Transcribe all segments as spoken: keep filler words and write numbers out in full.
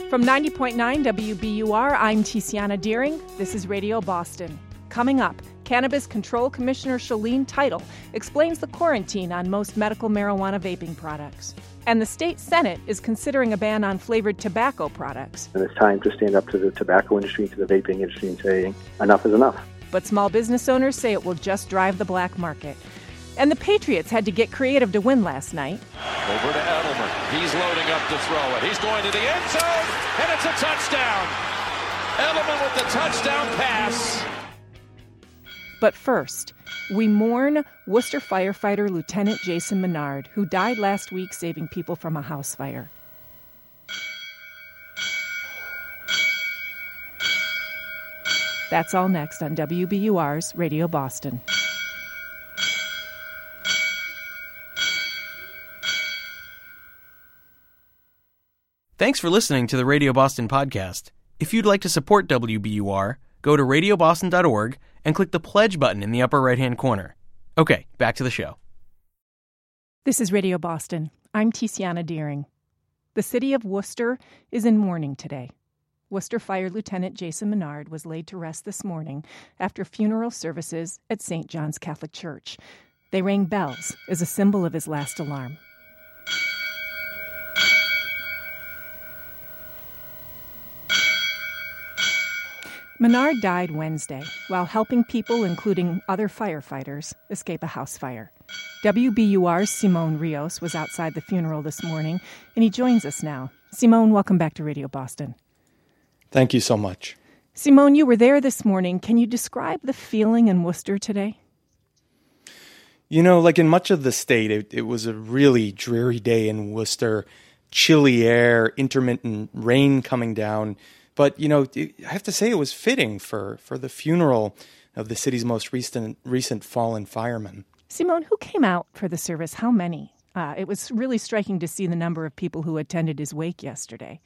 From ninety point nine W B U R, I'm Tiziana Deering. This is Radio Boston. Coming up, Cannabis Control Commissioner Shaleen Title explains the quarantine on most medical marijuana vaping products. And the state Senate is considering a ban on flavored tobacco products. And it's time to stand up to the tobacco industry, to the vaping industry, and say enough is enough. But small business owners say it will just drive the black market. And the Patriots had to get creative to win last night. Over to Edelman. He's loading up to throw it. He's going to the end zone, and it's a touchdown. Edelman with the touchdown pass. But first, we mourn Worcester firefighter Lieutenant Jason Menard, who died last week saving people from a house fire. That's all next on W B U R's Radio Boston. Thanks for listening to the Radio Boston podcast. If you'd like to support W B U R, go to radio boston dot org and click the pledge button in the upper right-hand corner. Okay, back to the show. This is Radio Boston. I'm Tiziana Deering. The city of Worcester is in mourning today. Worcester Fire Lieutenant Jason Menard was laid to rest this morning after funeral services at Saint John's Catholic Church. They rang bells as a symbol of his last alarm. Menard died Wednesday while helping people, including other firefighters, escape a house fire. W B U R's Simon Rios was outside the funeral this morning, and he joins us now. Simon, welcome back to Radio Boston. Thank you so much. Simon, you were there this morning. Can you describe the feeling in Worcester today? You know, like in much of the state, it, it was a really dreary day in Worcester. Chilly air, intermittent rain coming down. But, you know, I have to say it was fitting for, for the funeral of the city's most recent recent fallen fireman. Simone, who came out for the service? How many? Uh, it was really striking to see the number of people who attended his wake yesterday.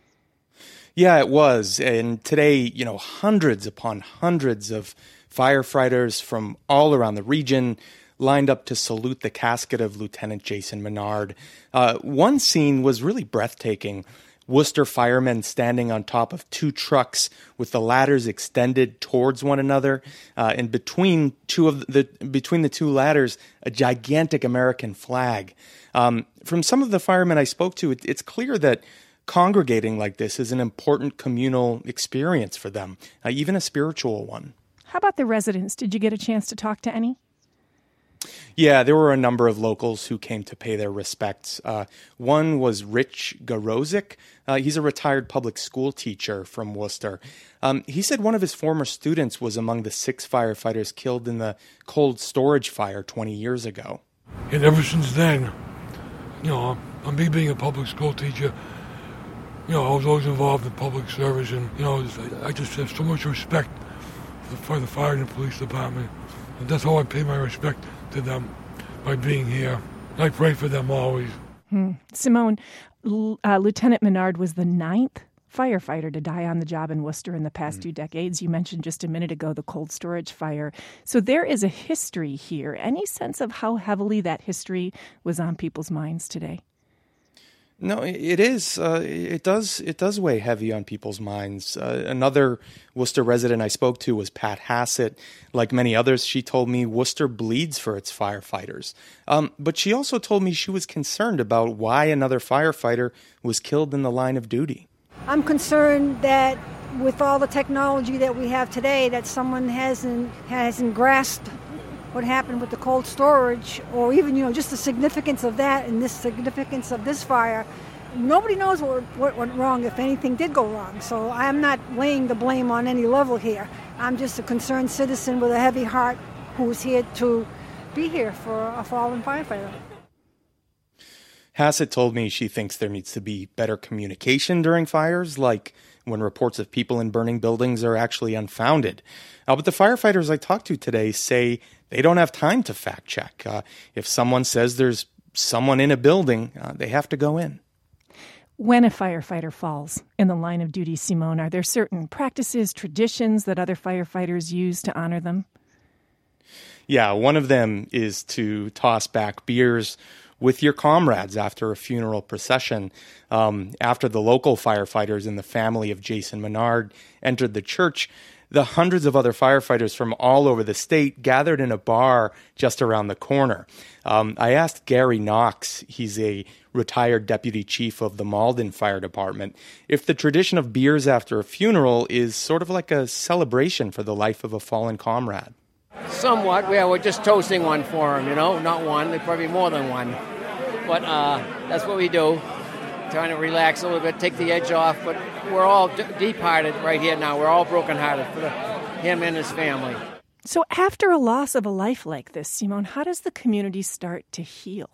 Yeah, it was. And today, you know, hundreds upon hundreds of firefighters from all around the region lined up to salute the casket of Lieutenant Jason Menard. Uh, one scene was really breathtaking. Worcester firemen standing on top of two trucks with the ladders extended towards one another, uh, and between two of the between the two ladders, a gigantic American flag. Um, from some of the firemen I spoke to, it, it's clear that congregating like this is an important communal experience for them, uh, even a spiritual one. How about the residents? Did you get a chance to talk to any? Yeah, there were a number of locals who came to pay their respects. Uh, one was Rich Garozik. Uh, he's a retired public school teacher from Worcester. Um, he said one of his former students was among the six firefighters killed in the cold storage fire twenty years ago. And ever since then, you know, on me being a public school teacher, you know, I was always involved in public service, and, you know, I just have so much respect for the fire and the police department. And that's how I pay my respect to them, by being here. I pray for them always. Hmm. Simone, uh, Lieutenant Menard was the ninth firefighter to die on the job in Worcester in the past mm. two decades. You mentioned just a minute ago the cold storage fire. So there is a history here. Any sense of how heavily that history was on people's minds today? No, it is. Uh, it does. It does weigh heavy on people's minds. Uh, another Worcester resident I spoke to was Pat Hassett. Like many others, she told me Worcester bleeds for its firefighters. Um, but she also told me she was concerned about why another firefighter was killed in the line of duty. I'm concerned that with all the technology that we have today, that someone hasn't hasn't grasped what happened with the cold storage, or even, you know, just the significance of that and this significance of this fire. Nobody knows what, what went wrong, if anything did go wrong. So I'm not laying the blame on any level here. I'm just a concerned citizen with a heavy heart who's here to be here for a fallen firefighter. Hassett told me she thinks there needs to be better communication during fires, like when reports of people in burning buildings are actually unfounded. Uh, but the firefighters I talked to today say they don't have time to fact check. Uh, if someone says there's someone in a building, uh, they have to go in. When a firefighter falls in the line of duty, Simone, are there certain practices, traditions that other firefighters use to honor them? Yeah, one of them is to toss back beers with your comrades after a funeral procession. Um, after the local firefighters and the family of Jason Menard entered the church, the hundreds of other firefighters from all over the state gathered in a bar just around the corner. Um, I asked Gary Knox, he's a retired deputy chief of the Malden Fire Department, if the tradition of beers after a funeral is sort of like a celebration for the life of a fallen comrade. Somewhat. Yeah, we're just toasting one for him, you know, not one, there's probably more than one. But uh, that's what we do. Trying to relax a little bit, take the edge off, but we're all d- deep-hearted right here now. We're all broken-hearted for the, him and his family. So after a loss of a life like this, Simone, how does the community start to heal?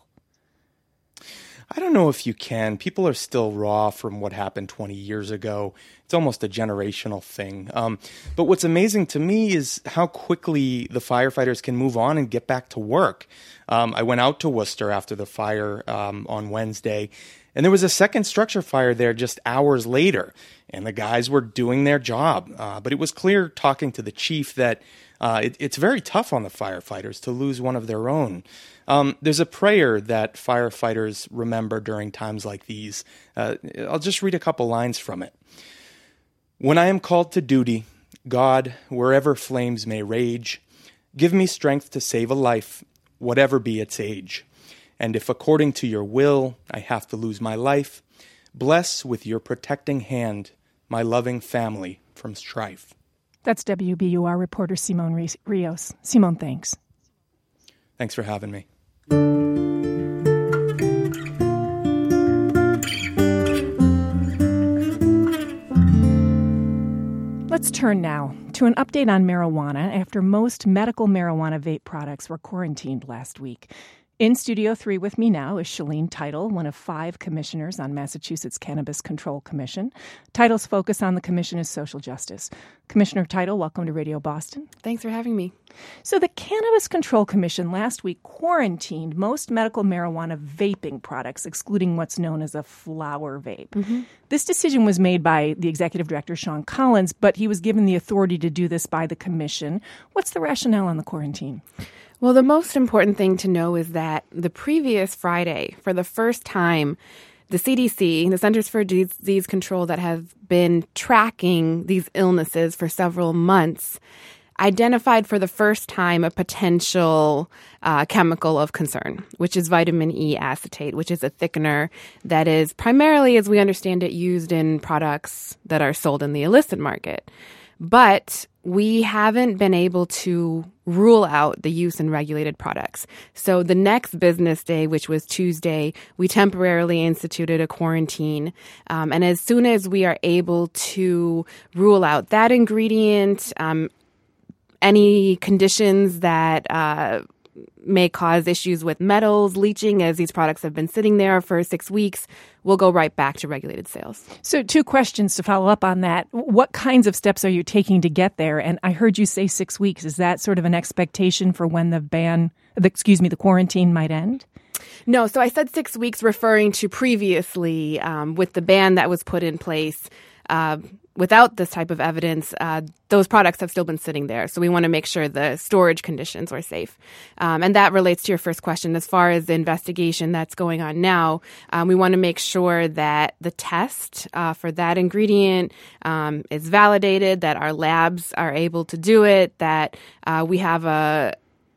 I don't know if you can. People are still raw from what happened twenty years ago. It's almost a generational thing. Um, but what's amazing to me is how quickly the firefighters can move on and get back to work. Um, I went out to Worcester after the fire um, on Wednesday, and there was a second structure fire there just hours later, and the guys were doing their job. Uh, but it was clear talking to the chief that uh, it, it's very tough on the firefighters to lose one of their own. Um, there's a prayer that firefighters remember during times like these. Uh, I'll just read a couple lines from it. When I am called to duty, God, wherever flames may rage, give me strength to save a life, whatever be its age. And if according to your will I have to lose my life, bless with your protecting hand my loving family from strife. That's W B U R reporter Simone Rios. Simone, thanks. Thanks for having me. Let's turn now to an update on marijuana after most medical marijuana vape products were quarantined last week. In Studio three with me now is Shalene Title, one of five commissioners on Massachusetts Cannabis Control Commission. Title's focus on the commission is social justice. Commissioner Title, welcome to Radio Boston. Thanks for having me. So the Cannabis Control Commission last week quarantined most medical marijuana vaping products, excluding what's known as a flower vape. Mm-hmm. This decision was made by the executive director, Sean Collins, but he was given the authority to do this by the commission. What's the rationale on the quarantine? Well, the most important thing to know is that the previous Friday, for the first time, the C D C, the Centers for Disease Control that have been tracking these illnesses for several months, identified for the first time a potential uh, chemical of concern, which is vitamin E acetate, which is a thickener that is primarily, as we understand it, used in products that are sold in the illicit market. But we haven't been able to rule out the use in regulated products. So the next business day, which was Tuesday, we temporarily instituted a quarantine. Um, and as soon as we are able to rule out that ingredient, um, any conditions that uh, may cause issues with metals leaching, as these products have been sitting there for six weeks, we'll go right back to regulated sales. So two questions to follow up on that. What kinds of steps are you taking to get there? And I heard you say six weeks. Is that sort of an expectation for when the ban, the, excuse me, the quarantine might end? No, so I said six weeks referring to previously um, with the ban that was put in place. Uh, without this type of evidence, uh, those products have still been sitting there. So we want to make sure the storage conditions are safe. Um, and that relates to your first question. As far as the investigation that's going on now, um, we want to make sure that the test uh, for that ingredient um, is validated, that our labs are able to do it, that uh, we have a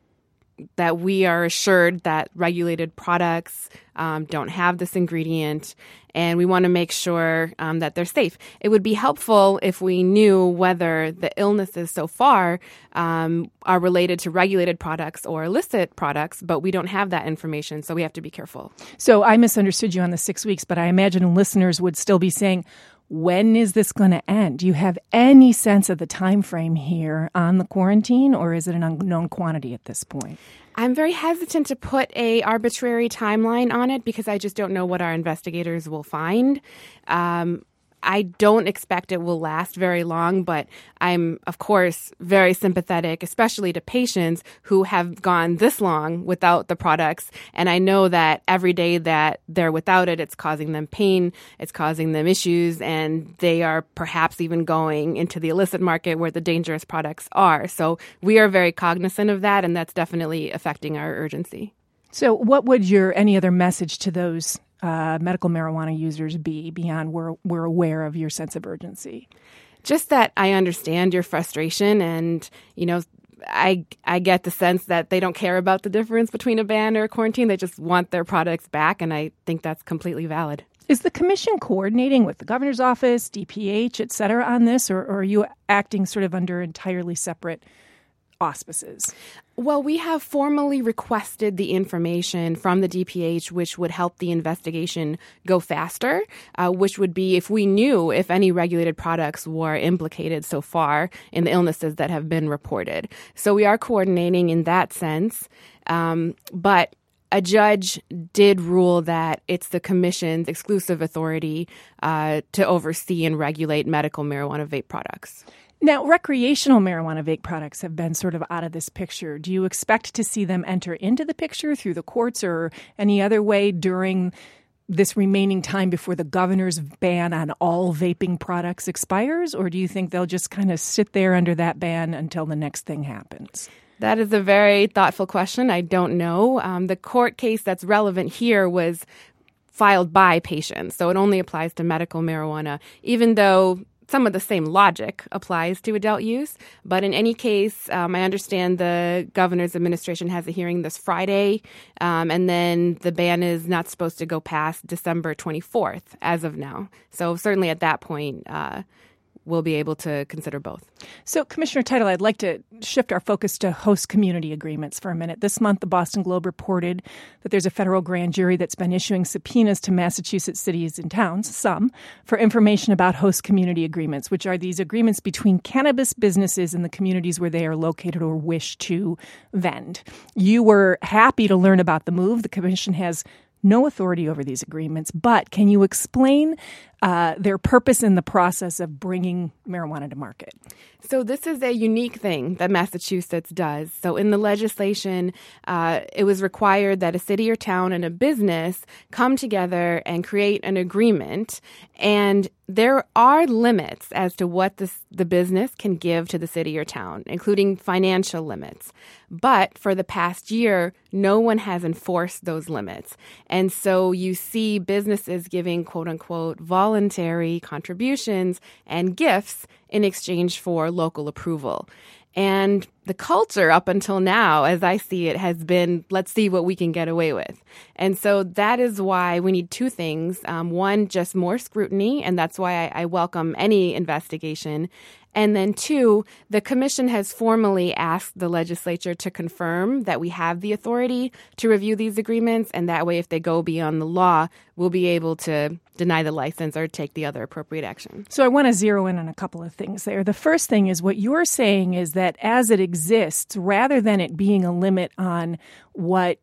that we are assured that regulated products um, don't have this ingredient, and we want to make sure um, that they're safe. It would be helpful if we knew whether the illnesses so far um, are related to regulated products or illicit products, but we don't have that information, so we have to be careful. So I misunderstood you on the six weeks, but I imagine listeners would still be saying, when is this going to end? Do you have any sense of the time frame here on the quarantine, or is it an unknown quantity at this point? I'm very hesitant to put a arbitrary timeline on it because I just don't know what our investigators will find. Um, I don't expect it will last very long, but I'm, of course, very sympathetic, especially to patients who have gone this long without the products. And I know that every day that they're without it, it's causing them pain, it's causing them issues, and they are perhaps even going into the illicit market where the dangerous products are. So we are very cognizant of that, and that's definitely affecting our urgency. So what would your any other message to those uh, medical marijuana users be beyond we're, we're aware of your sense of urgency? Just that I understand your frustration, and, you know, I I get the sense that they don't care about the difference between a ban or a quarantine. They just want their products back, and I think that's completely valid. Is the commission coordinating with the governor's office, D P H, et cetera, on this, or, or are you acting sort of under entirely separate auspices? Well, we have formally requested the information from the D P H, which would help the investigation go faster, uh, which would be if we knew if any regulated products were implicated so far in the illnesses that have been reported. So we are coordinating in that sense. Um, but a judge did rule that it's the commission's exclusive authority uh, to oversee and regulate medical marijuana vape products. Now, recreational marijuana vape products have been sort of out of this picture. Do you expect to see them enter into the picture through the courts or any other way during this remaining time before the governor's ban on all vaping products expires? Or do you think they'll just kind of sit there under that ban until the next thing happens? That is a very thoughtful question. I don't know. Um, the court case that's relevant here was filed by patients, so it only applies to medical marijuana, even though some of the same logic applies to adult use. But in any case, um, I understand the governor's administration has a hearing this Friday, um, and then the ban is not supposed to go past December twenty-fourth as of now. So certainly at that point, uh, we'll be able to consider both. So, Commissioner Title, I'd like to shift our focus to host community agreements for a minute. This month, the Boston Globe reported that there's a federal grand jury that's been issuing subpoenas to Massachusetts cities and towns, some, for information about host community agreements, which are these agreements between cannabis businesses in the communities where they are located or wish to vend. You were happy to learn about the move. The commission has no authority over these agreements, but can you explain uh, their purpose in the process of bringing marijuana to market? So this is a unique thing that Massachusetts does. So in the legislation, uh, it was required that a city or town and a business come together and create an agreement. And there are limits as to what this, the business can give to the city or town, including financial limits. But for the past year, no one has enforced those limits. And so you see businesses giving, quote unquote, voluntary contributions and gifts in exchange for local approval. And the culture up until now, as I see it, has been, let's see what we can get away with. And so that is why we need two things. Um, one, just more scrutiny, and that's why I, I welcome any investigation. And then two, the commission has formally asked the legislature to confirm that we have the authority to review these agreements. And that way, if they go beyond the law, we'll be able to deny the license or take the other appropriate action. So I want to zero in on a couple of things there. The first thing is what you're saying is that as it exists, rather than it being a limit on what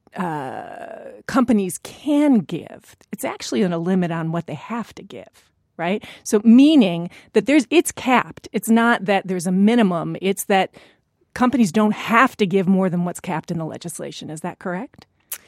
uh, companies can give, it's actually a limit on what they have to give. Right? So meaning that there's it's capped. It's not that there's a minimum. It's that companies don't have to give more than what's capped in the legislation. Is that correct?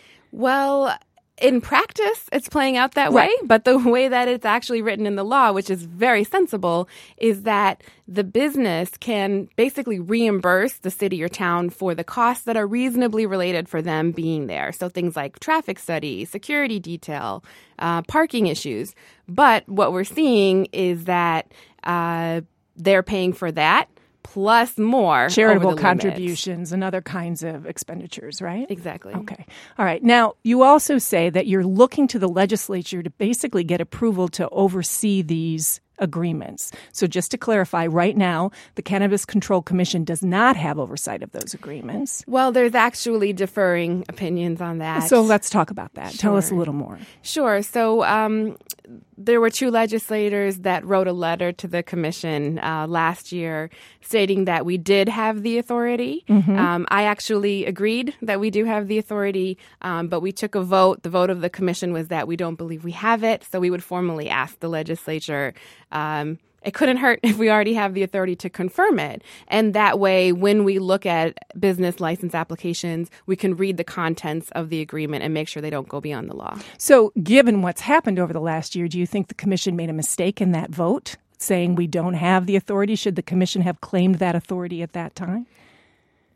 Well, in practice, it's playing out that right. way. But the way that it's actually written in the law, which is very sensible, is that the business can basically reimburse the city or town for the costs that are reasonably related for them being there. So things like traffic study, security detail, uh, parking issues. But what we're seeing is that uh, they're paying for that plus more charitable over the contributions limits. And other kinds of expenditures, right? Exactly. Okay. All right. Now, you also say that you're looking to the legislature to basically get approval to oversee these agreements. So just to clarify, right now, the Cannabis Control Commission does not have oversight of those agreements. Well, there's actually differing opinions on that. So let's talk about that. Sure. Tell us a little more. Sure. So um, there were two legislators that wrote a letter to the commission uh, last year stating that we did have the authority. Mm-hmm. Um, I actually agreed that we do have the authority, um, but we took a vote. The vote of the commission was that we don't believe we have it, so we would formally ask the legislature. Um, it couldn't hurt if we already have the authority to confirm it. And that way, when we look at business license applications, we can read the contents of the agreement and make sure they don't go beyond the law. So given what's happened over the last year, do you think the commission made a mistake in that vote, saying we don't have the authority? Should the commission have claimed that authority at that time?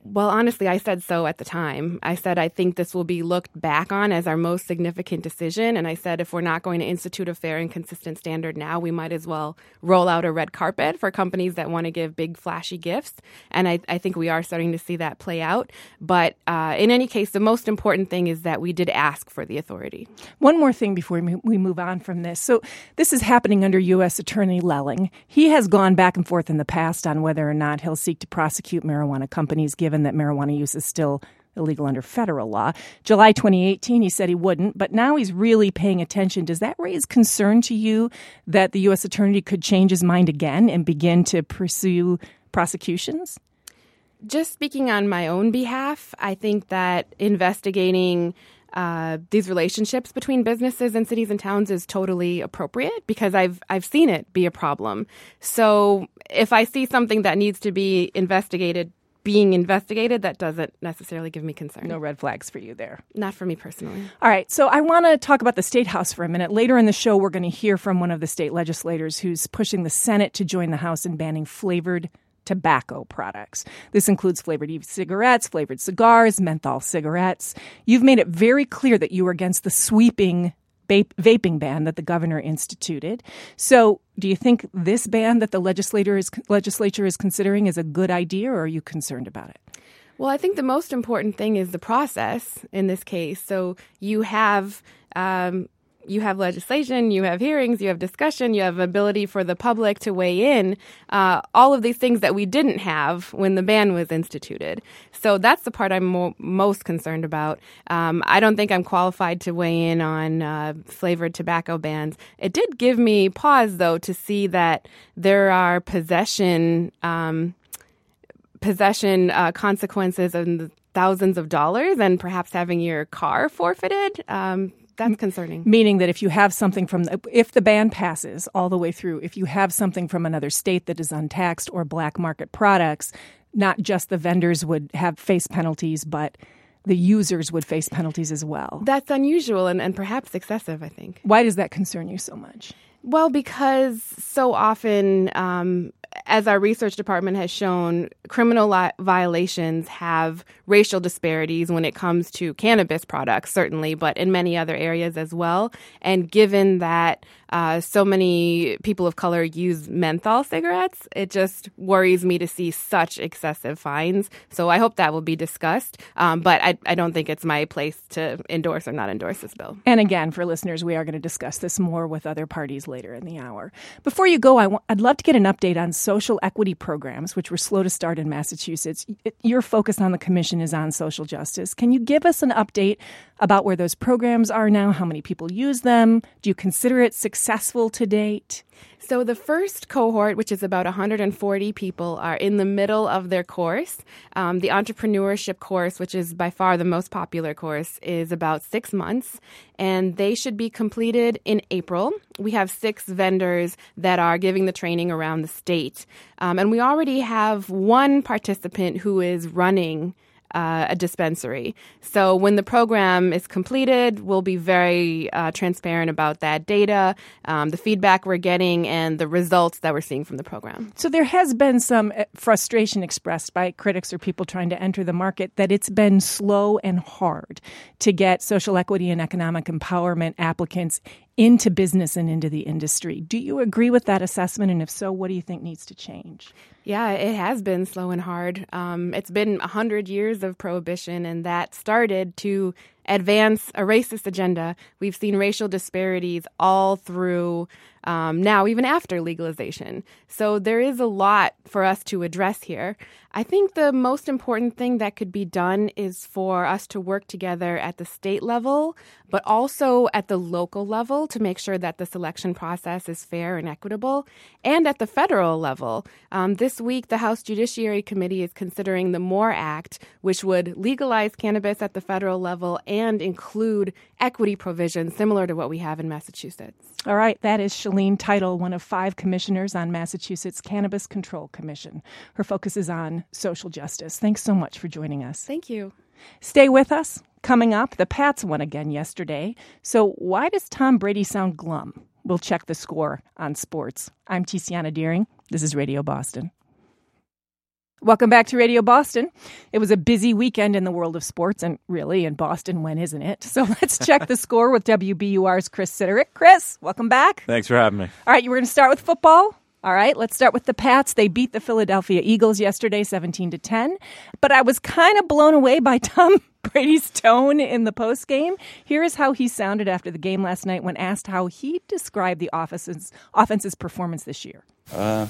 Well, honestly, I said so at the time. I said I think this will be looked back on as our most significant decision. And I said if we're not going to institute a fair and consistent standard now, we might as well roll out a red carpet for companies that want to give big, flashy gifts. And I, I think we are starting to see that play out. But uh, in any case, the most important thing is that we did ask for the authority. One more thing before we move on from this. So this is happening under U S Attorney Lelling. He has gone back and forth in the past on whether or not he'll seek to prosecute marijuana companies, given that marijuana use is still illegal under federal law. July twenty eighteen, he said he wouldn't, but now he's really paying attention. Does that raise concern to you that the U S attorney could change his mind again and begin to pursue prosecutions? Just speaking on my own behalf, I think that investigating Uh, these relationships between businesses and cities and towns is totally appropriate because I've I've seen it be a problem. So if I see something that needs to be investigated being investigated, that doesn't necessarily give me concern. No red flags for you there. Not for me personally. All right. So I want to talk about the State House for a minute. Later in the show, we're going to hear from one of the state legislators who's pushing the Senate to join the House in banning flavored tobacco products. This includes flavored e-cigarettes, flavored cigars, menthol cigarettes. You've made it very clear that you are against the sweeping vape- vaping ban that the governor instituted. So do you think this ban that the legislator is, legislature is considering is a good idea, or are you concerned about it? Well, I think the most important thing is the process in this case. So you have um, you have legislation, you have hearings, you have discussion, you have ability for the public to weigh in, uh, all of these things that we didn't have when the ban was instituted. So that's the part I'm mo- most concerned about. Um, I don't think I'm qualified to weigh in on uh, flavored tobacco bans. It did give me pause, though, to see that there are possession um, possession uh, consequences in the thousands of dollars and perhaps having your car forfeited. Um That's concerning. Meaning that if you have something from, the, if the ban passes all the way through, if you have something from another state that is untaxed or black market products, not just the vendors would have face penalties, but the users would face penalties as well. That's unusual and, and perhaps excessive, I think. Why does that concern you so much? Well, because so often, um, as our research department has shown, criminal li- violations have racial disparities when it comes to cannabis products, certainly, but in many other areas as well. And given that uh, so many people of color use menthol cigarettes, it just worries me to see such excessive fines. So I hope that will be discussed. Um, but I, I don't think it's my place to endorse or not endorse this bill. And again, for listeners, we are going to discuss this more with other parties later in the hour. Before you go, I w- I'd love to get an update on social equity programs, which were slow to start in Massachusetts. Your focus on the commission is on social justice. Can you give us an update about where those programs are now, how many people use them? Do you consider it successful to date? So the first cohort, which is about one hundred forty people, are in the middle of their course. Um, the entrepreneurship course, which is by far the most popular course, is about six months, and they should be completed in April. We have six vendors that are giving the training around the state, um, and we already have one participant who is running Uh, a dispensary. So when the program is completed, we'll be very uh, transparent about that data, um, the feedback we're getting, and the results that we're seeing from the program. So there has been some frustration expressed by critics or people trying to enter the market that it's been slow and hard to get social equity and economic empowerment applicants into business and into the industry. Do you agree with that assessment? And if so, what do you think needs to change? Yeah, it has been slow and hard. Um, it's been one hundred years of prohibition, and that started to advance a racist agenda. We've seen racial disparities all through um, now, even after legalization. So there is a lot for us to address here. I think the most important thing that could be done is for us to work together at the state level, but also at the local level to make sure that the selection process is fair and equitable, and at the federal level. Um, this week, the House Judiciary Committee is considering the MORE Act, which would legalize cannabis at the federal level and include equity provisions similar to what we have in Massachusetts. All right, that is Shalene Title, one of five commissioners on Massachusetts Cannabis Control Commission. Her focus is on social justice. Thanks so much for joining us. Thank you. Stay with us. Coming up, the Pats won again yesterday. So why does Tom Brady sound glum? We'll check the score on sports. I'm Tiziana Deering. This is Radio Boston. Welcome back to Radio Boston. It was a busy weekend in the world of sports, and really in Boston, when isn't it? So let's check the score with W B U R's Chris Siderick. Chris, welcome back. Thanks for having me. All right, you were going to start with football. All right, let's start with the Pats. They beat the Philadelphia Eagles yesterday, seventeen to ten. But I was kind of blown away by Tom Brady's tone in the postgame. Here is how he sounded after the game last night when asked how he described the offense's, offense's performance this year. Uh,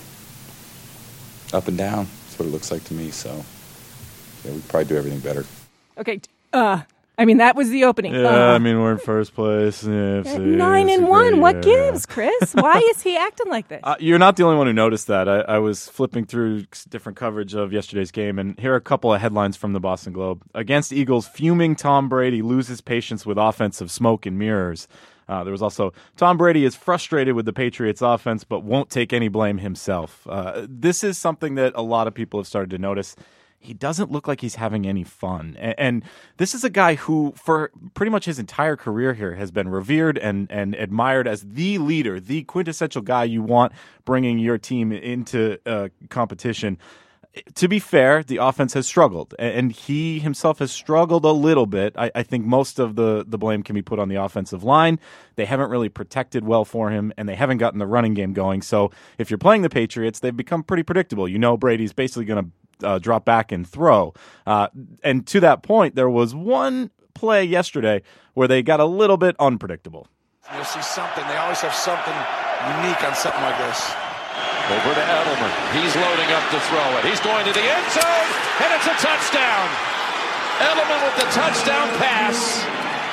up and down. That's what it looks like to me. So, yeah, we probably do everything better. Okay, uh, I mean, that was the opening. Yeah, uh, I mean, we're in first place. Yeah, Nine and one. What gives, Chris? Why is he acting like this? Uh, you're not the only one who noticed that. I, I was flipping through different coverage of yesterday's game, and here are a couple of headlines from the Boston Globe. Against Eagles, fuming Tom Brady loses patience with offensive smoke and mirrors. Uh, there was also, Tom Brady is frustrated with the Patriots offense, but won't take any blame himself. Uh, this is something that a lot of people have started to notice. He doesn't look like he's having any fun. And, and this is a guy who, for pretty much his entire career here, has been revered and, and admired as the leader, the quintessential guy you want bringing your team into uh, competition. To be fair, the offense has struggled, and he himself has struggled a little bit. I, I think most of the, the blame can be put on the offensive line. They haven't really protected well for him, and they haven't gotten the running game going. So if you're playing the Patriots, they've become pretty predictable. You know Brady's basically going to uh, drop back and throw. Uh, and to that point, there was one play yesterday where they got a little bit unpredictable. You'll see something. They always have something unique on something like this. Over to Edelman. He's loading up to throw it. He's going to the end zone, and it's a touchdown. Edelman with the touchdown pass.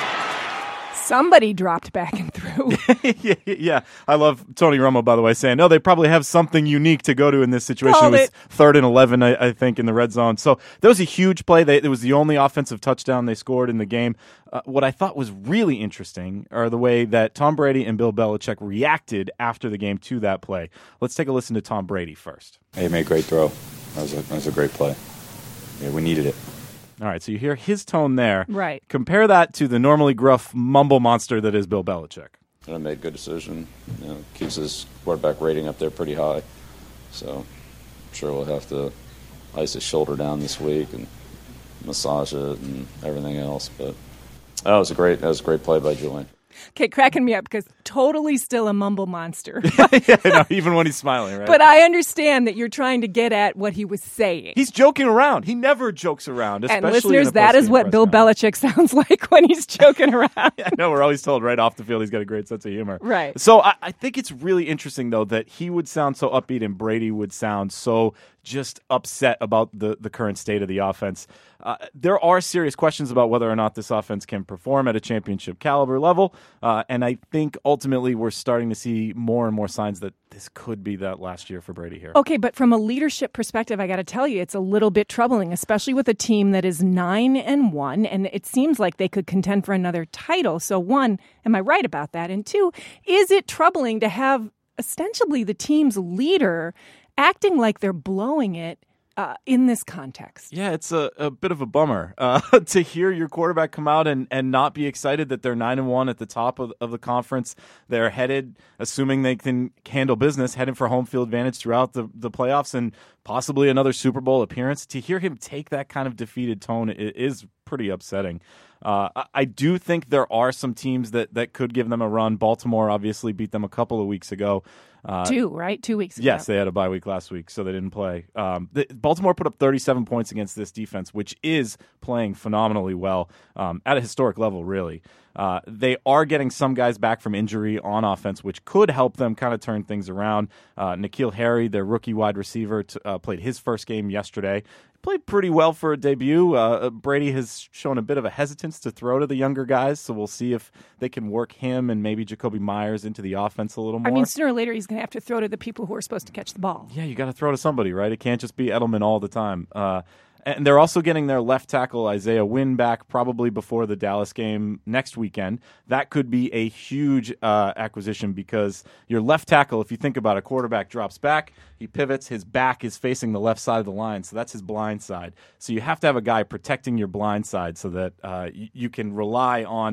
Somebody dropped back and threw. yeah, yeah, I love Tony Romo, by the way, saying, no, they probably have something unique to go to in this situation. Called it was it. third and eleven, I, I think, in the red zone. So that was a huge play. They, it was the only offensive touchdown they scored in the game. Uh, what I thought was really interesting are the way that Tom Brady and Bill Belichick reacted after the game to that play. Let's take a listen to Tom Brady first. He made a great throw. That was a, that was a great play. Yeah, we needed it. All right, so you hear his tone there. Right. Compare that to the normally gruff mumble monster that is Bill Belichick. And I made a good decision. You know, keeps his quarterback rating up there pretty high. So I'm sure we'll have to ice his shoulder down this week and massage it and everything else. But that was a great that was a great play by Julian. Okay, cracking me up because totally still a mumble monster. yeah, no, even when he's smiling, right? But I understand that you're trying to get at what he was saying. He's joking around. He never jokes around, especially And listeners, in a that is what Bill conference. Belichick sounds like when he's joking around. I know, we're always told right off the field he's got a great sense of humor. Right. So I, I think it's really interesting, though, that he would sound so upbeat and Brady would sound so just upset about the, the current state of the offense. Uh, there are serious questions about whether or not this offense can perform at a championship caliber level, uh, and I think ultimately we're starting to see more and more signs that this could be that last year for Brady here. Okay, but from a leadership perspective, I got to tell you, it's a little bit troubling, especially with a team that is nine and one, and it seems like they could contend for another title. So one, am I right about that? And two, is it troubling to have ostensibly the team's leader acting like they're blowing it uh, in this context? Yeah, it's a, a bit of a bummer uh, to hear your quarterback come out and, and not be excited that they're nine and one at the top of, of the conference. They're headed, assuming they can handle business, heading for home field advantage throughout the, the playoffs and possibly another Super Bowl appearance. To hear him take that kind of defeated tone is pretty upsetting. Uh, I, I do think there are some teams that, that could give them a run. Baltimore obviously beat them a couple of weeks ago. Uh, Two, right? Two weeks ago. Yes, they had a bye week last week, so they didn't play. Um, the, Baltimore put up thirty-seven points against this defense, which is playing phenomenally well um, at a historic level, really. Uh, they are getting some guys back from injury on offense, which could help them kind of turn things around. Uh, N'Keal Harry, their rookie wide receiver, t- uh, played his first game yesterday. Played pretty well for a debut. Uh, Brady has shown a bit of a hesitance to throw to the younger guys, so we'll see if they can work him and maybe Jacoby Myers into the offense a little more. I mean, sooner or later, he's going to have to throw to the people who are supposed to catch the ball. Yeah, you got to throw to somebody, right? It can't just be Edelman all the time. Uh, and they're also getting their left tackle, Isaiah Wynn, back probably before the Dallas game next weekend. That could be a huge uh, acquisition because your left tackle, if you think about it, quarterback drops back, he pivots, his back is facing the left side of the line, so that's his blind side. So you have to have a guy protecting your blind side so that uh, y- you can rely on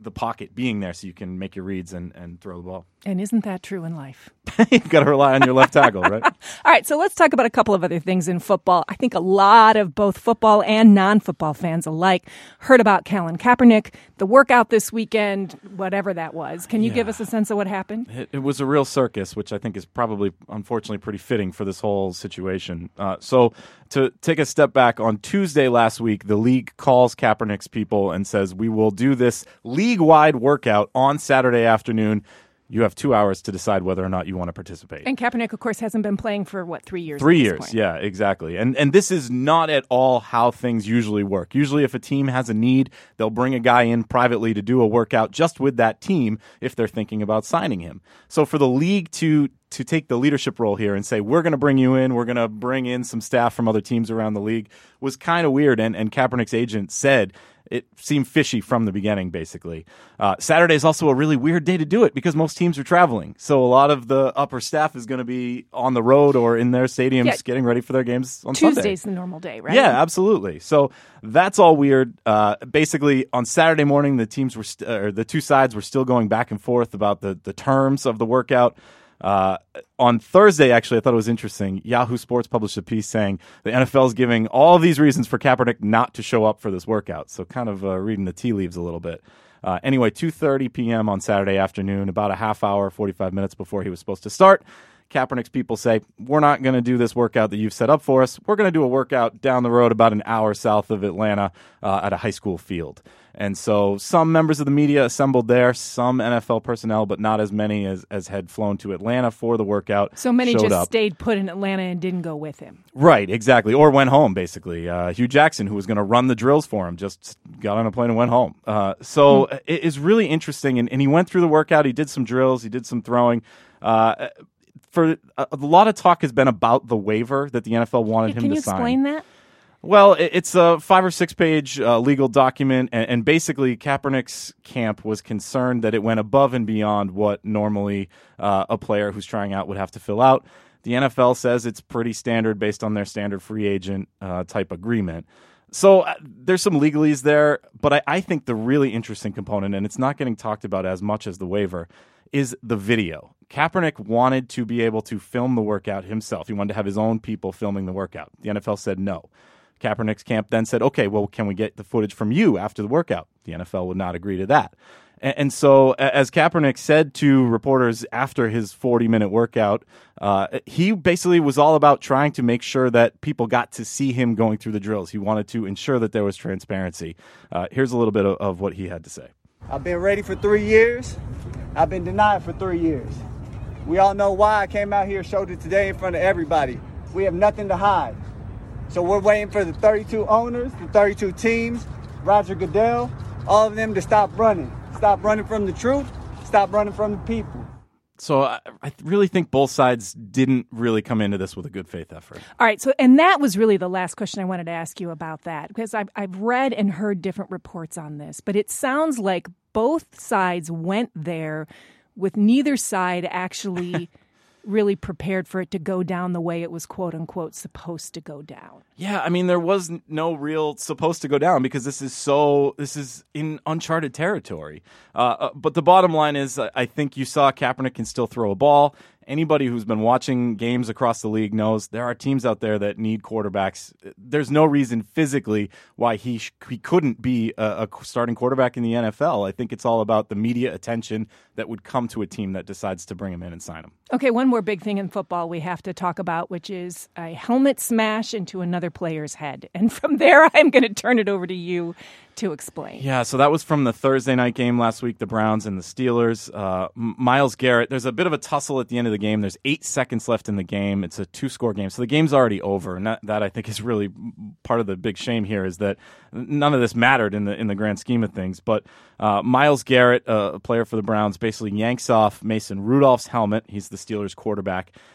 the pocket being there so you can make your reads and, and throw the ball. And isn't that true in life? You've got to rely on your left tackle, right? All right, so let's talk about a couple of other things in football. I think a lot of both football and non-football fans alike heard about Colin Kaepernick, the workout this weekend, whatever that was. Can you Yeah. give us a sense of what happened? It, it was a real circus, which I think is probably, unfortunately, pretty fitting for this whole situation. Uh, so to take a step back, on Tuesday last week, the league calls Kaepernick's people and says, we will do this league-wide workout on Saturday afternoon. You have two hours to decide whether or not you want to participate. And Kaepernick, of course, hasn't been playing for, what, three years? Three at this years, point. yeah, exactly. And and this is not at all how things usually work. Usually if a team has a need, they'll bring a guy in privately to do a workout just with that team if they're thinking about signing him. So for the league to to take the leadership role here and say, we're going to bring you in, we're going to bring in some staff from other teams around the league was kind of weird. And, and Kaepernick's agent said it seemed fishy from the beginning, basically. Uh, Saturday is also a really weird day to do it because most teams are traveling. So a lot of the upper staff is going to be on the road or in their stadiums Yeah. getting ready for their games on Tuesday's Sunday. the normal day, right? Yeah, absolutely. So that's all weird. Uh, basically, on Saturday morning, the teams were st- or the two sides were still going back and forth about the, the terms of the workout. Uh, on Thursday, actually, I thought it was interesting. Yahoo Sports published a piece saying the N F L is giving all these reasons for Kaepernick not to show up for this workout. So kind of uh, reading the tea leaves a little bit. Uh, anyway, two thirty p.m. on Saturday afternoon, about a half hour, forty-five minutes before he was supposed to start, Kaepernick's people say, we're not going to do this workout that you've set up for us. We're going to do a workout down the road about an hour south of Atlanta uh, at a high school field. And so some members of the media assembled there, some N F L personnel, but not as many as, as had flown to Atlanta for the workout. So many showed just up. stayed put in Atlanta and didn't go with him. Right, exactly. Or went home, basically. Uh, Hugh Jackson, who was going to run the drills for him, just got on a plane and went home. Uh, so Hmm. it is really interesting. And, and he went through the workout. He did some drills. He did some throwing. Uh, for a, a lot of talk has been about the waiver that the N F L wanted Yeah, him can to you sign. explain that? Well, it- it's a five or six page uh, legal document, and, and basically Kaepernick's camp was concerned that it went above and beyond what normally uh, a player who's trying out would have to fill out. The N F L says it's pretty standard based on their standard free agent uh, type agreement. So uh, there's some legalese there, but I, I think the really interesting component, and it's not getting talked about as much as the waiver, is the video. Kaepernick wanted to be able to film the workout himself. He wanted to have his own people filming the workout. The N F L said no. Kaepernick's camp then said, okay, well, can we get the footage from you after the workout? The N F L would not agree to that. And, and so as Kaepernick said to reporters after his forty-minute workout, uh, he basically was all about trying to make sure that people got to see him going through the drills. He wanted to ensure that there was transparency. Uh, here's a little bit of, of what he had to say. I've been ready for three years. I've been denied for three years. We all know why I came out here, showed it today in front of everybody. We have nothing to hide. So we're waiting for the thirty-two owners, the thirty-two teams, Roger Goodell, all of them to stop running. Stop running from the truth. Stop running from the people. So I, I really think both sides didn't really come into this with a good faith effort. All right. So, and that was really the last question I wanted to ask you about that, because I've, I've read and heard different reports on this, but it sounds like both sides went there with neither side actually really prepared for it to go down the way it was, quote unquote, supposed to go down. Yeah, I mean, there was n- no real supposed to go down because this is so, this is in uncharted territory. Uh, uh, but the bottom line is, uh, I think you saw Kaepernick can still throw a ball. Anybody who's been watching games across the league knows there are teams out there that need quarterbacks. There's no reason physically why he sh- he couldn't be a, a starting quarterback in the N F L. I think it's all about the media attention that would come to a team that decides to bring him in and sign him. Okay, one more big thing in football we have to talk about, which is a helmet smash into another player's head. And from there, I'm going to turn it over to you to explain. Yeah, so that was from the Thursday night game last week, the Browns and the Steelers. Uh, Myles Garrett, there's a bit of a tussle at the end of the game. There's eight seconds left in the game. It's a two-score game, so the game's already over. And that, that I think is really part of the big shame here is that none of this mattered in the in the grand scheme of things. But uh, Myles Garrett, uh, a player for the Browns, basically yanks off Mason Rudolph's helmet. He's the Steelers quarterback.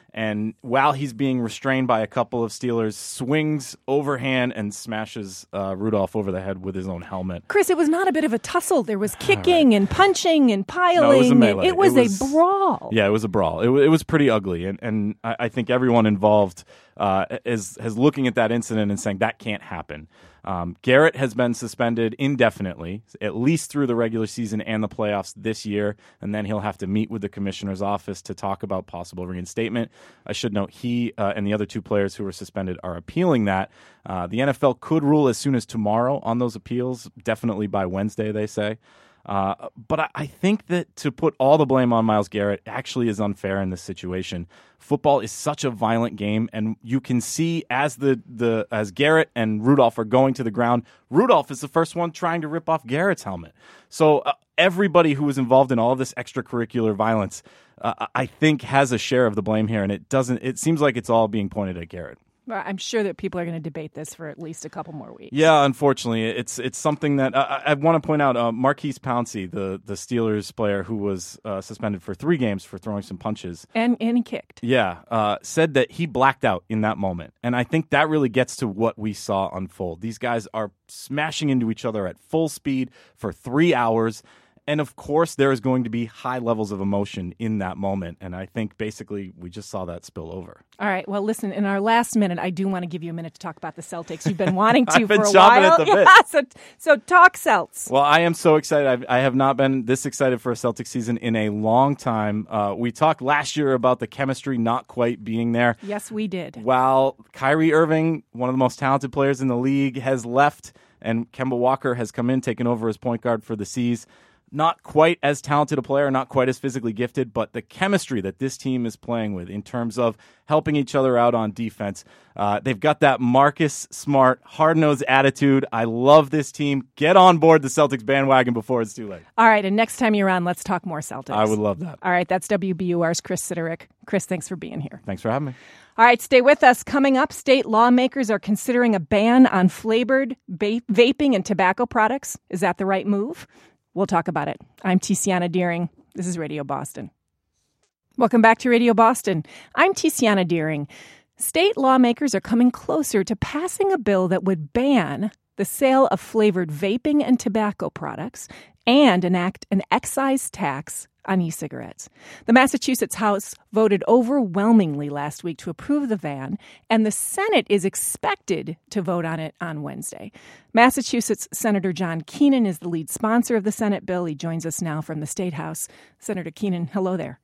And while he's being restrained by a couple of Steelers, swings overhand and smashes uh, Rudolph over the head with his own helmet. Chris, it was not a bit of a tussle. There was kicking right. and punching and piling. No, it was a melee. It was, it was a brawl. Yeah, it was a brawl. It, it was pretty ugly. And, and I, I think everyone involved uh, is, is looking at that incident and saying that can't happen. Um, Garrett has been suspended indefinitely, at least through the regular season and the playoffs this year, and then he'll have to meet with the commissioner's office to talk about possible reinstatement. I should note he uh, and the other two players who were suspended are appealing that. Uh, the N F L could rule as soon as tomorrow on those appeals, definitely by Wednesday, they say. Uh, but I, I think that to put all the blame on Myles Garrett actually is unfair in this situation. Football is such a violent game, and you can see as the, the as Garrett and Rudolph are going to the ground, Rudolph is the first one trying to rip off Garrett's helmet. So uh, everybody who was involved in all of this extracurricular violence, uh, I think, has a share of the blame here, and it doesn't. It seems like it's all being pointed at Garrett. I'm sure that people are going to debate this for at least a couple more weeks. Yeah, unfortunately, it's it's something that uh, I want to point out. Uh, Marquise Pouncey, the the Steelers player who was uh, suspended for three games for throwing some punches, and and he kicked. Yeah, uh, said that he blacked out in that moment, and I think that really gets to what we saw unfold. These guys are smashing into each other at full speed for three hours. And, of course, there is going to be high levels of emotion in that moment. And I think, basically, we just saw that spill over. All right. Well, listen, in our last minute, I do want to give you a minute to talk about the Celtics. You've been wanting to I've been for a chomping while. At the bit. Yeah, so, so talk Celts. Well, I am so excited. I've, I have not been this excited for a Celtics season in a long time. Uh, we talked last year about the chemistry not quite being there. Yes, we did. While Kyrie Irving, one of the most talented players in the league, has left, and Kemba Walker has come in, taken over as point guard for the C's. Not quite as talented a player, not quite as physically gifted, but the chemistry that this team is playing with in terms of helping each other out on defense. Uh, they've got that Marcus Smart, hard-nosed attitude. I love this team. Get on board the Celtics bandwagon before it's too late. All right, and next time you're on, let's talk more Celtics. I would love that. All right, that's W B U R's Chris Siderick. Chris, thanks for being here. Thanks for having me. All right, stay with us. Coming up, state lawmakers are considering a ban on flavored va- vaping and tobacco products. Is that the right move? We'll talk about it. I'm Tiziana Deering. This is Radio Boston. Welcome back to Radio Boston. I'm Tiziana Deering. State lawmakers are coming closer to passing a bill that would ban the sale of flavored vaping and tobacco products and enact an excise tax on e-cigarettes. The Massachusetts House voted overwhelmingly last week to approve the ban, and the Senate is expected to vote on it on Wednesday. Massachusetts Senator John Keenan is the lead sponsor of the Senate bill. He joins us now from the State House. Senator Keenan, hello there.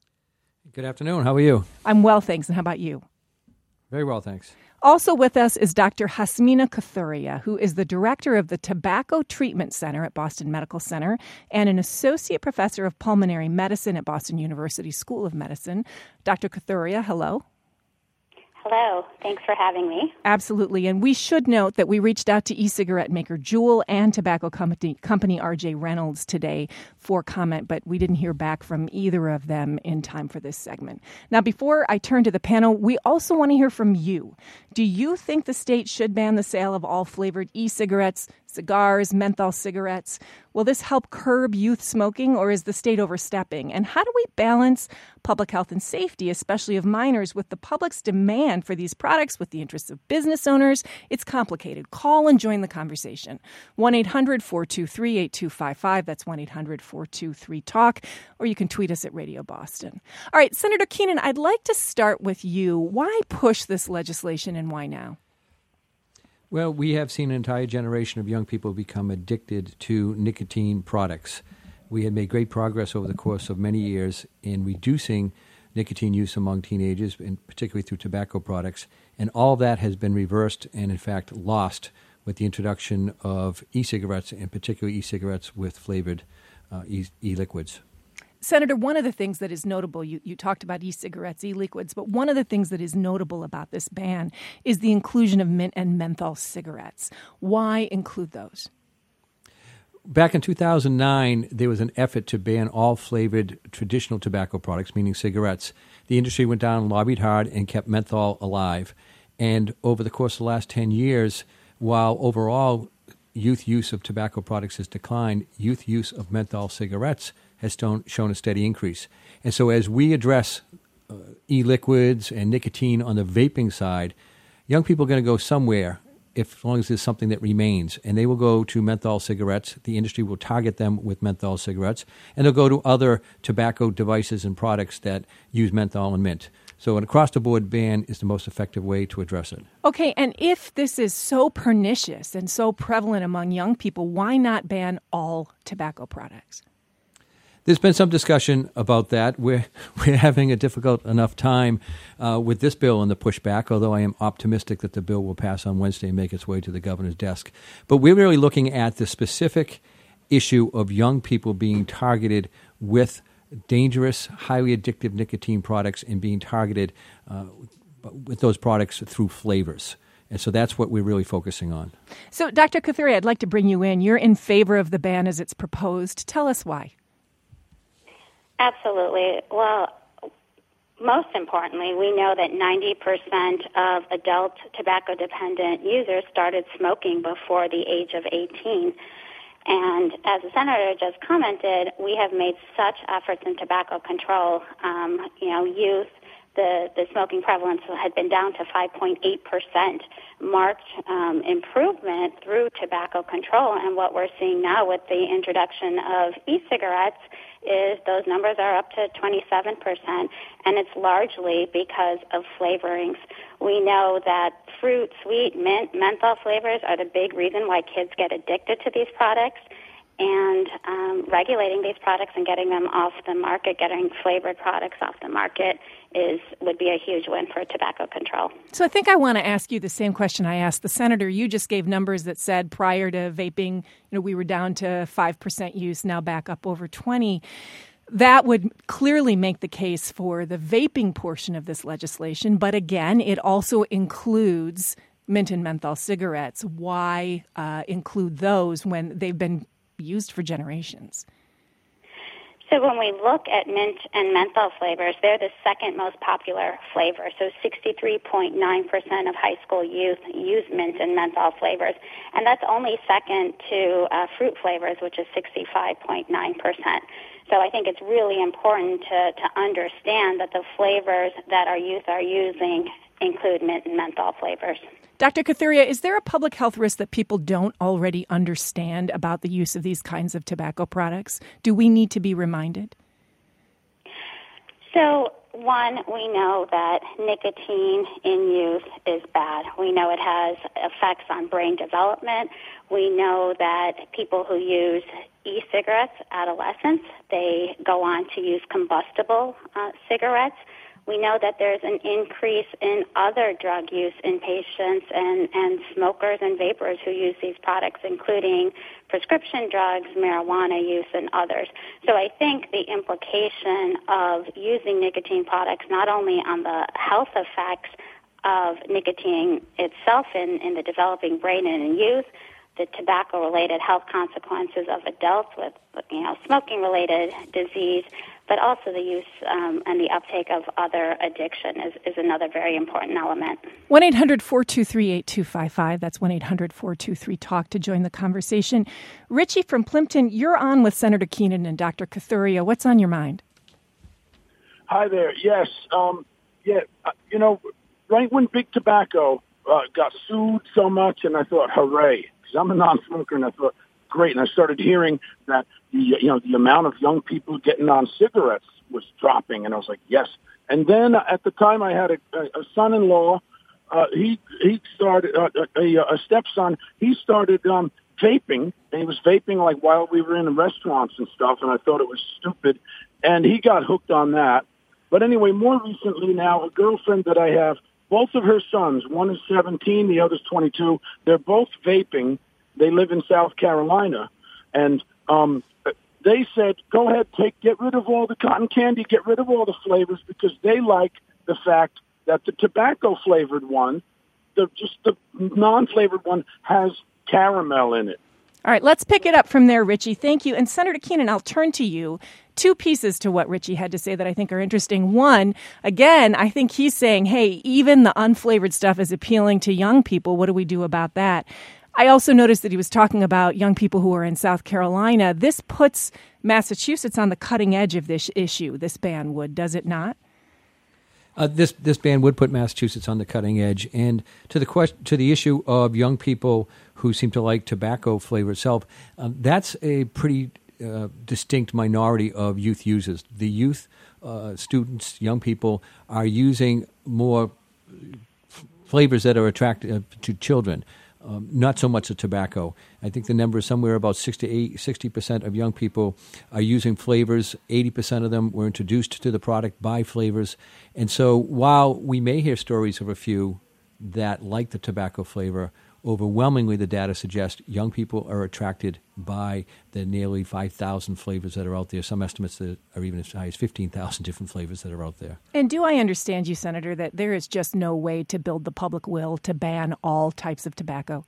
Good afternoon. How are you? I'm well, thanks. And how about you? Very well, thanks. Also with us is Doctor Hasmina Kathuria, who is the director of the Tobacco Treatment Center at Boston Medical Center and an associate professor of pulmonary medicine at Boston University School of Medicine. Doctor Kathuria, hello. Hello. Thanks for having me. Absolutely. And we should note that we reached out to e-cigarette maker Juul and tobacco company, company R J Reynolds today for comment, but we didn't hear back from either of them in time for this segment. Now, before I turn to the panel, we also want to hear from you. Do you think the state should ban the sale of all flavored e-cigarettes, cigars, menthol cigarettes? Will this help curb youth smoking, or is the state overstepping? And how do we balance public health and safety, especially of minors, with the public's demand for these products, with the interests of business owners? It's complicated. Call and join the conversation. one eight hundred four two three eight two five five. That's one eight hundred four two three talk. Or you can tweet us at Radio Boston. All right, Senator Keenan, I'd like to start with you. Why push this legislation and why now? Well, we have seen an entire generation of young people become addicted to nicotine products. We had made great progress over the course of many years in reducing nicotine use among teenagers, and particularly through tobacco products, and all that has been reversed and, in fact, lost with the introduction of e-cigarettes, and particularly e-cigarettes with flavored uh, e- e-liquids. Senator, one of the things that is notable, you, you talked about e-cigarettes, e-liquids, but one of the things that is notable about this ban is the inclusion of mint and menthol cigarettes. Why include those? Back in two thousand nine, there was an effort to ban all flavored traditional tobacco products, meaning cigarettes. The industry went down, lobbied hard, and kept menthol alive. And over the course of the last ten years, while overall youth use of tobacco products has declined, youth use of menthol cigarettes has shown a steady increase. And so as we address uh, e-liquids and nicotine on the vaping side, young people are going to go somewhere if as long as there's something that remains, and they will go to menthol cigarettes. The industry will target them with menthol cigarettes, and they'll go to other tobacco devices and products that use menthol and mint. So an across-the-board ban is the most effective way to address it. Okay, and if this is so pernicious and so prevalent among young people, why not ban all tobacco products? There's been some discussion about that. We're, we're having a difficult enough time uh, with this bill and the pushback, although I am optimistic that the bill will pass on Wednesday and make its way to the governor's desk. But we're really looking at the specific issue of young people being targeted with dangerous, highly addictive nicotine products and being targeted uh, with those products through flavors. And so that's what we're really focusing on. So, Doctor Kathuria, I'd like to bring you in. You're in favor of the ban as it's proposed. Tell us why. Absolutely. Well, most importantly, we know that ninety percent of adult tobacco-dependent users started smoking before the age of eighteen. And as the Senator just commented, we have made such efforts in tobacco control. Um, you know, youth, the, the smoking prevalence had been down to five point eight percent, marked um, improvement through tobacco control. And what we're seeing now with the introduction of e-cigarettes is those numbers are up to twenty-seven percent, and it's largely because of flavorings. We know that fruit, sweet, mint, menthol flavors are the big reason why kids get addicted to these products, and um, regulating these products and getting them off the market, getting flavored products off the market is would be a huge win for tobacco control. So I think I want to ask you the same question I asked the Senator. You just gave numbers that said prior to vaping, you know, we were down to five percent use, now back up over twenty. That would clearly make the case for the vaping portion of this legislation. But again, it also includes mint and menthol cigarettes. Why uh, include those when they've been used for generations? So when we look at mint and menthol flavors, they're the second most popular flavor. So sixty-three point nine percent of high school youth use mint and menthol flavors. And that's only second to uh, fruit flavors, which is sixty-five point nine percent. So I think it's really important to, to understand that the flavors that our youth are using include mint and menthol flavors. Doctor Kathuria, is there a public health risk that people don't already understand about the use of these kinds of tobacco products? Do we need to be reminded? So, one, we know that nicotine in youth is bad. We know it has effects on brain development. We know that people who use e-cigarettes, adolescents, they go on to use combustible uh, cigarettes. We know that there's an increase in other drug use in patients and, and smokers and vapors who use these products, including prescription drugs, marijuana use, and others. So I think the implication of using nicotine products not only on the health effects of nicotine itself in, in the developing brain and in youth, the tobacco-related health consequences of adults with, you know, smoking-related disease, but also the use um, and the uptake of other addiction is, is another very important element. one eight hundred four two three eight two five five. That's one eight hundred four two three talk to join the conversation. Richie from Plimpton, you're on with Senator Keenan and Doctor Kathuria. What's on your mind? Hi there. Yes. Um, yeah, you know, right when Big Tobacco uh, got sued so much, and I thought, hooray, because I'm a non-smoker, and I thought, great. And I started hearing that the you know the amount of young people getting on cigarettes was dropping, and I was like, yes. And then at the time, I had a, a son-in-law. Uh, he he started uh, a, a stepson. He started um, vaping, and he was vaping like while we were in the restaurants and stuff. And I thought it was stupid, and he got hooked on that. But anyway, more recently now, a girlfriend that I have, both of her sons, one is seventeen, the other's twenty-two. They're both vaping. They live in South Carolina, and um, they said, go ahead, take, get rid of all the cotton candy, get rid of all the flavors, because they like the fact that the tobacco-flavored one, the just the non-flavored one, has caramel in it. All right, let's pick it up from there, Richie. Thank you. And Senator Keenan, I'll turn to you. Two pieces to what Richie had to say that I think are interesting. One, again, I think he's saying, hey, even the unflavored stuff is appealing to young people. What do we do about that? I also noticed that he was talking about young people who are in South Carolina. This puts Massachusetts on the cutting edge of this issue, this ban would, does it not? Uh, this this ban would put Massachusetts on the cutting edge, and to the question, to the issue of young people who seem to like tobacco flavor itself, uh, that's a pretty uh, distinct minority of youth users. The youth uh, students, young people, are using more f- flavors that are attractive to children. Um, not so much the tobacco. I think the number is somewhere about sixty percent of young people are using flavors. eighty percent of them were introduced to the product by flavors. And so while we may hear stories of a few that like the tobacco flavor, overwhelmingly the data suggests young people are attracted by the nearly five thousand flavors that are out there. Some estimates that are even as high as fifteen thousand different flavors that are out there. And do I understand you, Senator, that there is just no way to build the public will to ban all types of tobacco?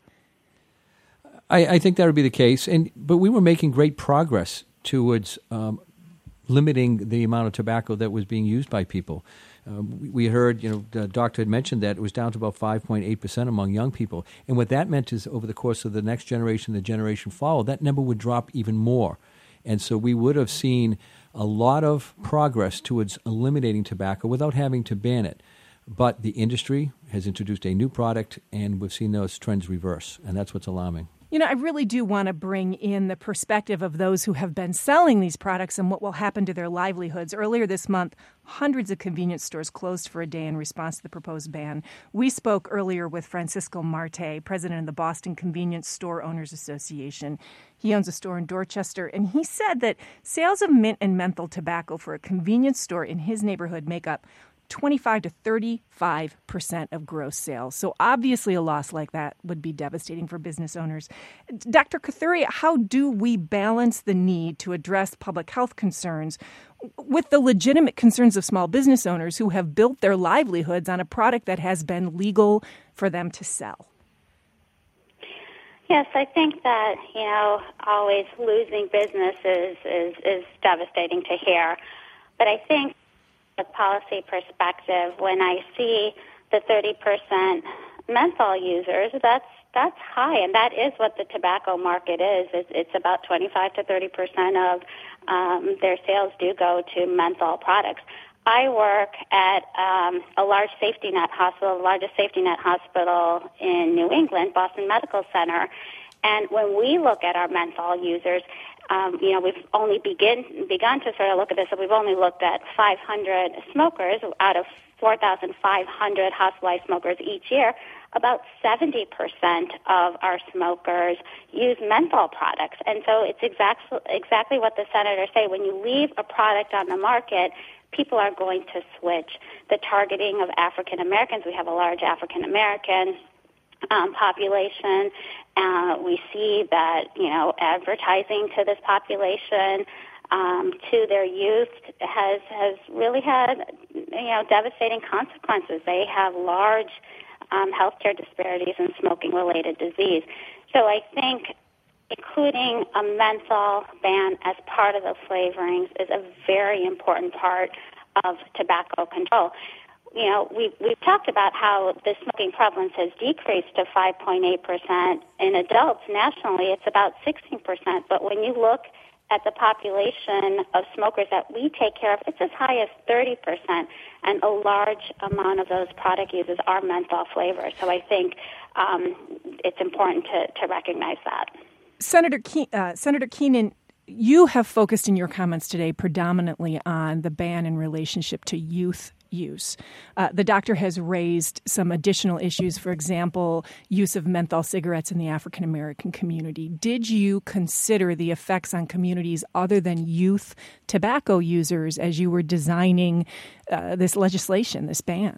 I, I think that would be the case. And but we were making great progress towards um, limiting the amount of tobacco that was being used by people. Um, we, we heard, you know, the doctor had mentioned that it was down to about five point eight percent among young people. And what that meant is over the course of the next generation, the generation followed, that number would drop even more. And so we would have seen a lot of progress towards eliminating tobacco without having to ban it. But the industry has introduced a new product, and we've seen those trends reverse, and that's what's alarming. You know, I really do want to bring in the perspective of those who have been selling these products and what will happen to their livelihoods. Earlier this month, hundreds of convenience stores closed for a day in response to the proposed ban. We spoke earlier with Francisco Marte, president of the Boston Convenience Store Owners Association. He owns a store in Dorchester, and he said that sales of mint and menthol tobacco for a convenience store in his neighborhood make up twenty-five to thirty-five percent of gross sales. So obviously a loss like that would be devastating for business owners. Doctor Kathuria, how do we balance the need to address public health concerns with the legitimate concerns of small business owners who have built their livelihoods on a product that has been legal for them to sell? Yes, I think that, you know, always losing business is, is, is devastating to hear. But I think the policy perspective, when I see the thirty percent menthol users, that's that's high, and that is what the tobacco market is. It's, it's about twenty-five to thirty percent of um, their sales do go to menthol products. I work at um, a large safety net hospital, the largest safety net hospital in New England, Boston Medical Center, and when we look at our menthol users, Um, you know, we've only begin, begun to sort of look at this, so we've only looked at five hundred smokers out of four thousand five hundred hospitalized smokers each year. About seventy percent of our smokers use menthol products. And so it's exactly, exactly what the senators say. When you leave a product on the market, people are going to switch. The targeting of African Americans, we have a large African American Um, population. Uh, we see that, you know, advertising to this population, um, to their youth has, has really had, you know, devastating consequences. They have large um, healthcare disparities in smoking-related disease. So I think including a menthol ban as part of the flavorings is a very important part of tobacco control. You know, we've, we've talked about how the smoking prevalence has decreased to five point eight percent. In adults nationally, it's about sixteen percent. But when you look at the population of smokers that we take care of, it's as high as thirty percent. And a large amount of those product users are menthol flavors. So I think um, it's important to, to recognize that. Senator Ke- uh, Senator Keenan, you have focused in your comments today predominantly on the ban in relationship to youth use. Uh, the doctor has raised some additional issues, for example, use of menthol cigarettes in the African American community. Did you consider the effects on communities other than youth tobacco users as you were designing uh, this legislation, this ban?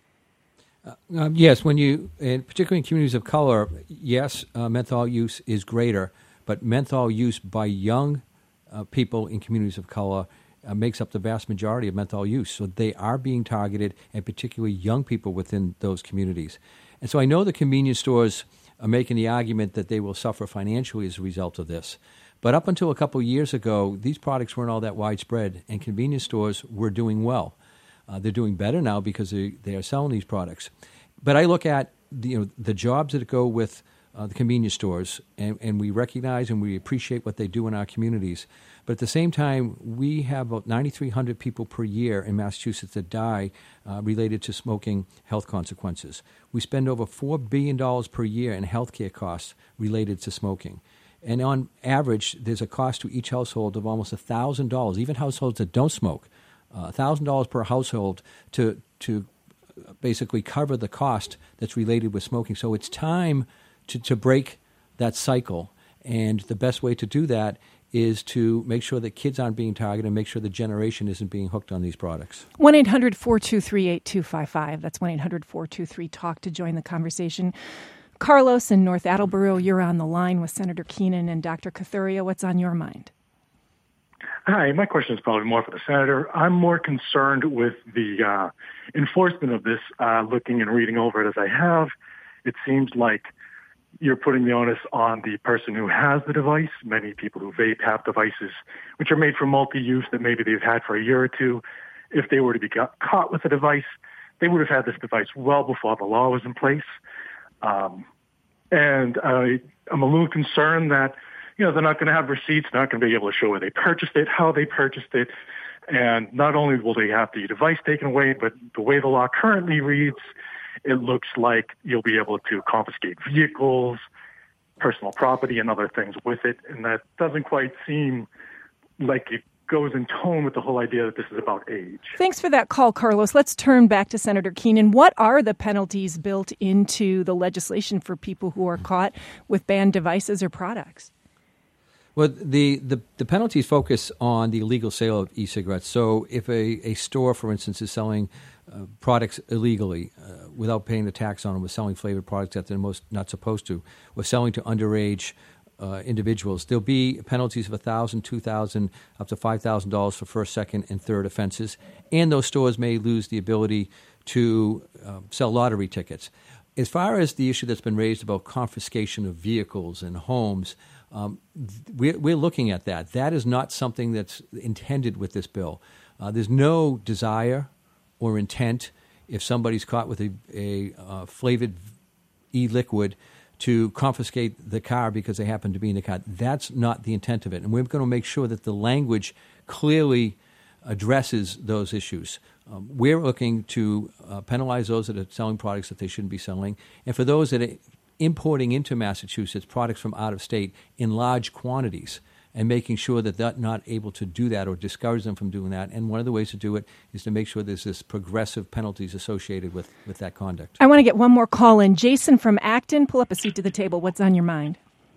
Uh, um, yes, when you, and particularly in communities of color, yes, uh, menthol use is greater, but menthol use by young uh, people in communities of color Uh, makes up the vast majority of menthol use. So they are being targeted, and particularly young people within those communities. And so I know the convenience stores are making the argument that they will suffer financially as a result of this. But up until a couple of years ago, these products weren't all that widespread, and convenience stores were doing well. Uh, they're doing better now because they, they are selling these products. But I look at the, you know, the jobs that go with uh, the convenience stores, and, and we recognize and we appreciate what they do in our communities. But at the same time, we have about nine thousand three hundred people per year in Massachusetts that die uh, related to smoking health consequences. We spend over four billion dollars per year in healthcare costs related to smoking. And on average, there's a cost to each household of almost one thousand dollars, even households that don't smoke, uh, one thousand dollars per household to to basically cover the cost that's related with smoking. So it's time to, to break that cycle. And the best way to do that is to make sure that kids aren't being targeted and make sure the generation isn't being hooked on these products. one eight hundred four two three eight two five five. That's one eight hundred four two three talk to join the conversation. Carlos in North Attleboro, you're on the line with Senator Keenan and Doctor Kathuria. What's on your mind? Hi, my question is probably more for the senator. I'm more concerned with the uh, enforcement of this. Uh, looking and reading over it as I have, it seems like you're putting the onus on the person who has the device. Many people who vape have devices which are made for multi-use that maybe they've had for a year or two. If they were to be got, caught with a device, they would have had this device well before the law was in place. Um, and I, I'm a little concerned that you know, they're not going to have receipts, not going to be able to show where they purchased it, how they purchased it. And not only will they have the device taken away, but the way the law currently reads, it looks like you'll be able to confiscate vehicles, personal property, and other things with it. And that doesn't quite seem like it goes in tone with the whole idea that this is about age. Thanks for that call, Carlos. Let's turn back to Senator Keenan. What are the penalties built into the legislation for people who are caught with banned devices or products? Well, the, the, the penalties focus on the illegal sale of e-cigarettes. So if a, a store, for instance, is selling uh, products illegally uh, without paying the tax on them, was selling flavored products that they're most not supposed to, or selling to underage uh, individuals, there'll be penalties of one thousand dollars, two thousand dollars, up to five thousand dollars for first, second, and third offenses. And those stores may lose the ability to uh, sell lottery tickets. As far as the issue that's been raised about confiscation of vehicles and homes, Um, we're, we're looking at that. That is not something that's intended with this bill. Uh, there's no desire or intent, if somebody's caught with a, a uh, flavored e-liquid, to confiscate the car because they happen to be in the car. That's not the intent of it. And we're going to make sure that the language clearly addresses those issues. Um, we're looking to uh, penalize those that are selling products that they shouldn't be selling. And for those that are importing into Massachusetts products from out of state in large quantities and making sure that they're not able to do that or discourage them from doing that. And one of the ways to do it is to make sure there's this progressive penalties associated with, with that conduct. I want to get one more call in. Jason from Acton, pull up a seat to the table. What's on your mind?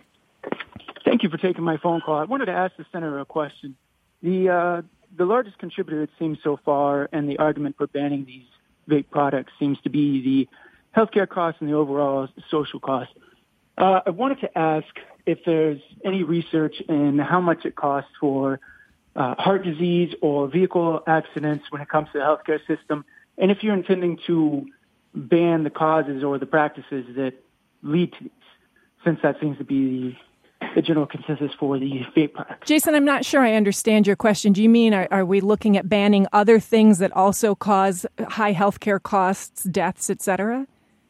Thank you for taking my phone call. I wanted to ask the senator a question. The, uh, the largest contributor, it seems so far, and the argument for banning these vape products seems to be the healthcare costs and the overall social costs. Uh, I wanted to ask if there's any research in how much it costs for uh, heart disease or vehicle accidents when it comes to the healthcare system, and if you're intending to ban the causes or the practices that lead to these, since that seems to be the, the general consensus for the vape products. Jason, I'm not sure I understand your question. Do you mean are, are we looking at banning other things that also cause high healthcare costs, deaths, et cetera?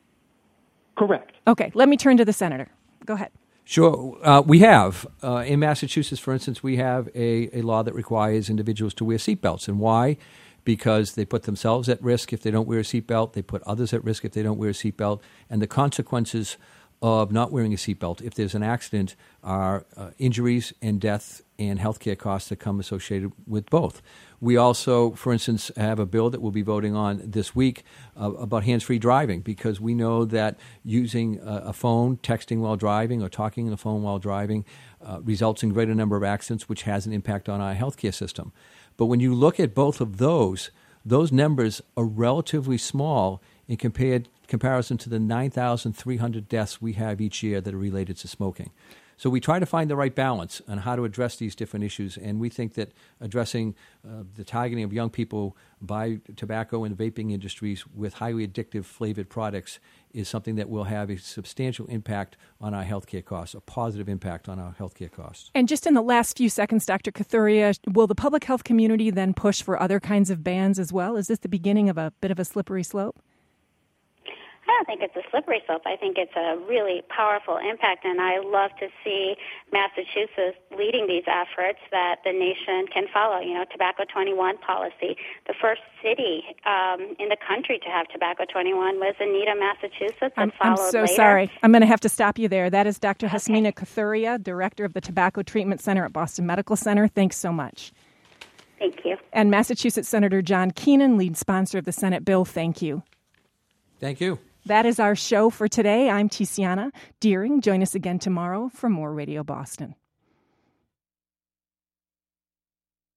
Correct. Okay, let me turn to the senator. Go ahead. Sure. Uh, we have. Uh, in Massachusetts, for instance, we have a, a law that requires individuals to wear seatbelts. And why? Because they put themselves at risk if they don't wear a seatbelt. They put others at risk if they don't wear a seatbelt. And the consequences of not wearing a seatbelt, if there's an accident, are uh, injuries and death and healthcare costs that come associated with both. We also, for instance, have a bill that we'll be voting on this week uh, about hands-free driving, because we know that using a, a phone, texting while driving, or talking on the phone while driving uh, results in greater number of accidents, which has an impact on our healthcare system. But when you look at both of those, those numbers are relatively small in compared comparison to the nine thousand three hundred deaths we have each year that are related to smoking. So we try to find the right balance on how to address these different issues, and we think that addressing uh, the targeting of young people by tobacco and vaping industries with highly addictive flavored products is something that will have a substantial impact on our healthcare costs, a positive impact on our healthcare costs. And just in the last few seconds, Doctor Kathuria, will the public health community then push for other kinds of bans as well? Is this the beginning of a bit of a slippery slope? I don't think it's a slippery slope. I think it's a really powerful impact, and I love to see Massachusetts leading these efforts that the nation can follow. You know, Tobacco twenty-one policy. The first city um, in the country to have Tobacco twenty-one was Anita, Massachusetts. I'm, followed I'm so later. sorry. I'm going to have to stop you there. That is Doctor Hasmina Kathuria, Director of the Tobacco Treatment Center at Boston Medical Center. Thanks so much. Thank you. And Massachusetts Senator John Keenan, lead sponsor of the Senate bill. Thank you. Thank you. That is our show for today. I'm Tiziana Deering. Join us again tomorrow for more Radio Boston.